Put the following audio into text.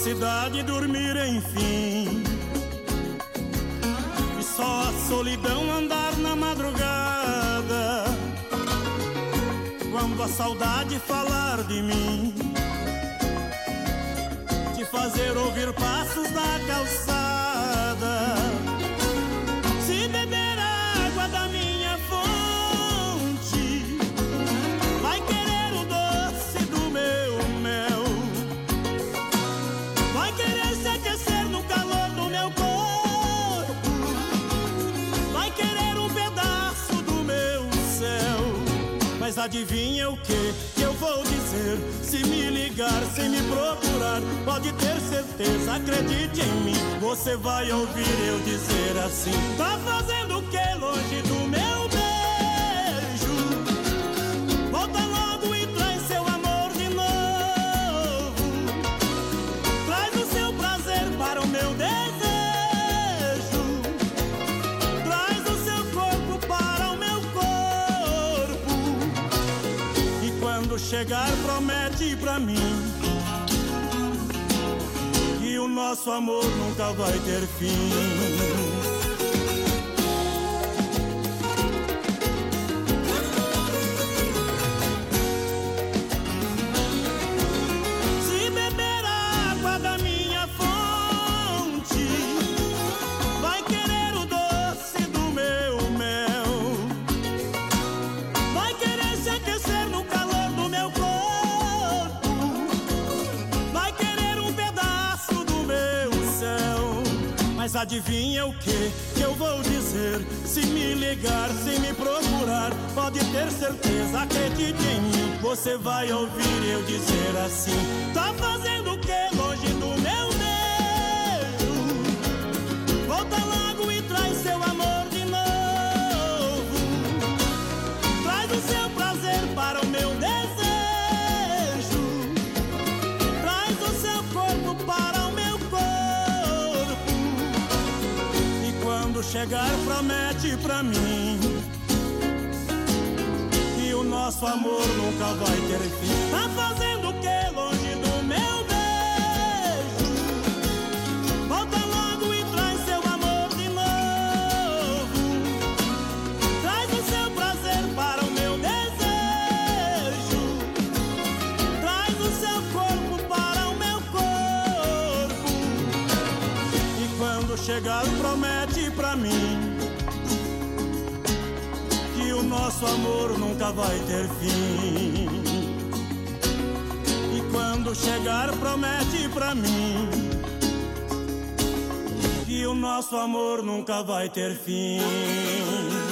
cidade dormir enfim, e só a solidão andar na madrugada, quando a saudade falar de mim, te fazer ouvir passos na calçada. Se beber a água da minha fonte, vai querer o doce do meu mel, vai querer se aquecer no calor do meu corpo, vai querer um pedaço do meu céu. Mas adivinha o que eu vou dizer? Se me ligar, se me procurar, pode ter certeza, acredite em mim, você vai ouvir eu dizer assim: tá fazendo o que longe do meu beijo? Volta logo e traz seu amor de novo, traz o seu prazer para o meu desejo, traz o seu corpo para o meu corpo. E quando chegar, promete pra mim que o nosso amor nunca vai ter fim. Se beber a água da minha fonte, vai querer o doce do meu mel, vai querer se aquecer no calor do meu corpo, vai querer um pedaço do meu céu. Mas adivinha o que eu vou dizer? Se me ligar, se me procurar, pode ter certeza, acredite em mim, você vai ouvir eu dizer assim: tá fazendo o que longe do meu beijo? Volta logo e traz seu amor de novo, traz o seu prazer para o meu desejo, traz o seu corpo para o meu corpo. E quando chegar, promete pra mim que o nosso amor nunca vai ter fim. Tá fazendo o que longe do meu beijo? Volta logo e traz seu amor de novo, traz o seu prazer para o meu desejo, traz o seu corpo para o meu corpo. E quando chegar, promete pra mim que o nosso amor nunca vai ter fim. E quando chegar, promete pra mim que o nosso amor nunca vai ter fim.